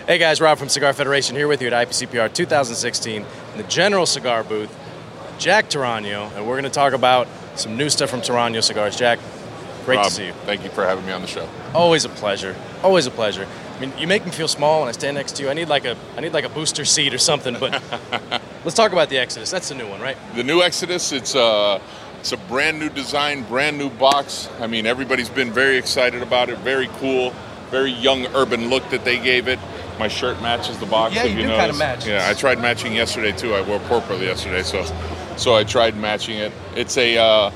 Hey guys, Rob from Cigar Federation here with you at IPCPR 2016 in the General Cigar booth. Jack Terrano, and we're going to talk about some new stuff from Terrano Cigars. Jack, great Rob, to see you. Thank you for having me on the show. Always a pleasure. Always a pleasure. I mean, you make me feel small when I stand next to you. I need like a booster seat or something. But let's talk about the Exodus. That's the new one, right? The new Exodus. It's a brand new design, brand new box. I mean, everybody's been very excited about it. Very cool, very young urban look that they gave it. My shirt matches the box. Yeah, you do kind of match. Yeah, I tried matching yesterday too. I wore purple yesterday, so I tried matching it. It's a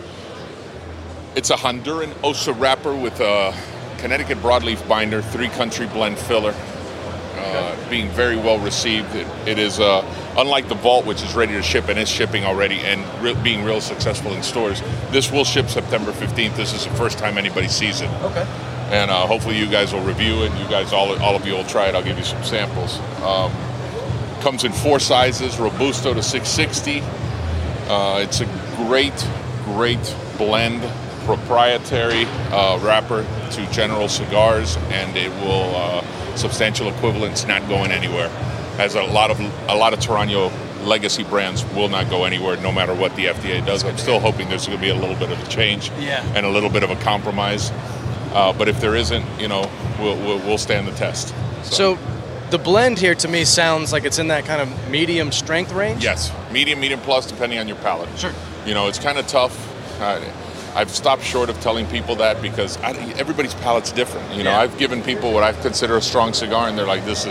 Honduran Osa wrapper with a Connecticut broadleaf binder, 3-country blend filler. Being very well received. It is unlike the Vault, which is ready to ship and is shipping already and being real successful in stores. This will ship September 15th. This is the first time anybody sees it. Okay. And hopefully you guys will review it. You guys, all of you will try it. I'll give you some samples. Comes in 4 sizes, Robusto to 660. It's a great blend, proprietary wrapper to General Cigars, and it will substantial equivalence not going anywhere. As a lot of Terrano legacy brands will not go anywhere, no matter what the FDA does. I'm still hoping there's going to be a little bit of a change and a little bit of a compromise. But if there isn't, we'll stand the test. So the blend here to me sounds like it's in that kind of medium strength range? Yes, medium plus, depending on your palate. Sure. It's kind of tough. I've stopped short of telling people that because everybody's palate's different. I've given people what I consider a strong cigar, and they're like, this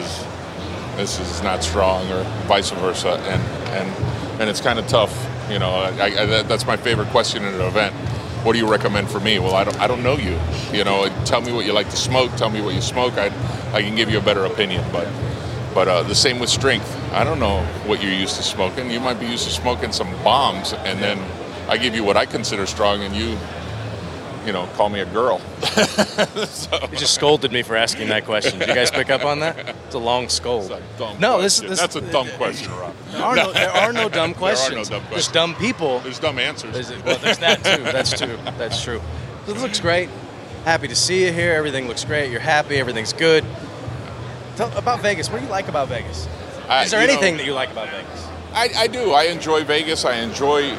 is not strong, or vice versa. And it's kind of tough. That's my favorite question at an event. What do you recommend for me? Well, I don't know you. Tell me what you like to smoke. Tell me what you smoke. I can give you a better opinion. But the same with strength. I don't know what you're used to smoking. You might be used to smoking some bombs, and then I give you what I consider strong, and you call me a girl. You just scolded me for asking that question. Did you guys pick up on that? It's a long scold. That's a dumb question, Rob. There are no dumb questions. There's dumb people. There's dumb answers. There's that too. That's true. It looks great. Happy to see you here. Everything looks great. You're happy. Everything's good. Tell about Vegas. What do you like about Vegas? Is there anything that you like about Vegas? I do. I enjoy Vegas. I enjoy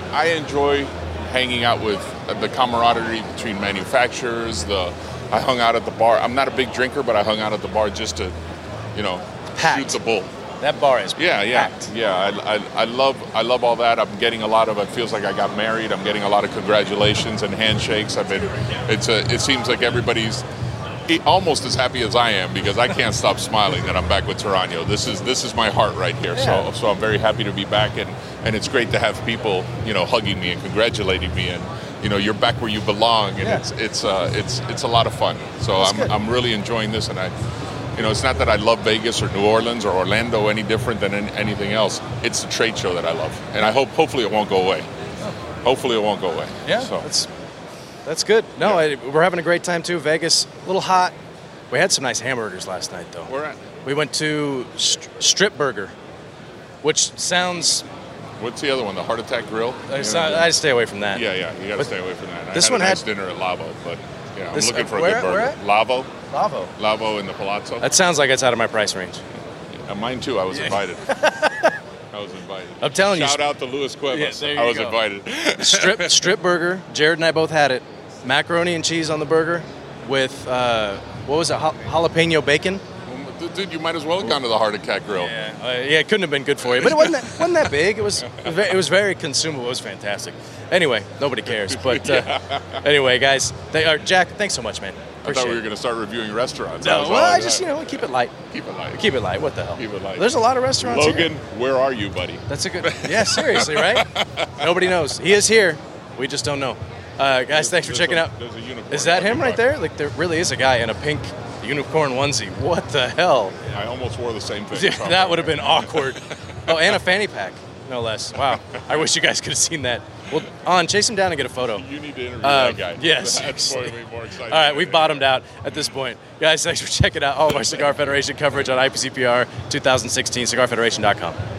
hanging out with the camaraderie between manufacturers. I hung out at the bar. I'm not a big drinker, but I hung out at the bar just to, shoot the bull. That bar is packed. I love all that. I'm getting a lot of. It feels like I got married. I'm getting a lot of congratulations and handshakes. It seems like everybody's almost as happy as I am, because I can't stop smiling that I'm back with Terrano. This is my heart right here. Yeah. So I'm very happy to be back, and it's great to have people hugging me and congratulating me, and you're back where you belong, and it's a lot of fun. So I'm really enjoying this, and it's not that I love Vegas or New Orleans or Orlando any different than anything else. It's the trade show that I love, and I hopefully it won't go away. Hopefully it won't go away. Yeah. So. That's good. No, we're having a great time too. Vegas, a little hot. We had some nice hamburgers last night, though. Where at? We went to Strip Burger, which sounds... What's the other one? The Heart Attack Grill? I stay away from that. Yeah, you got to stay away from that. This I had a nice dinner at Lavo, but I'm looking for a good burger. Where at? Lavo in the Palazzo. That sounds like it's out of my price range. Mine too. I was invited. I'm telling you. Shout out to Luis Cuevas. Yeah, I was invited. Strip Burger. Jared and I both had it. Macaroni and cheese on the burger with, what was it, jalapeno bacon? Dude, you might as well have gone to the Heart Attack Grill. Yeah, it couldn't have been good for you. But it wasn't that big. It was very consumable. It was fantastic. Anyway, nobody cares. But anyway, guys, Jack, thanks so much, man. I thought we were going to start reviewing restaurants. No, I just, keep it light. Keep it light. Keep it light. What the hell? Keep it light. There's a lot of restaurants Logan, here. where are you, buddy? That's a good... Yeah, seriously, right? Nobody knows. He is here. We just don't know. Guys, thanks for checking out. There's a unicorn. Is that him right there? Like, there really is a guy in a pink unicorn onesie. What the hell? I almost wore the same thing. That would have been awkward. Oh, and a fanny pack, no less. Wow. I wish you guys could have seen that. Well, chase him down and get a photo. You need to interview that guy. Yes. That's going to be more exciting. All right, we've bottomed out at this point. Guys, thanks for checking out all of our Cigar Federation coverage on IPCPR 2016, cigarfederation.com.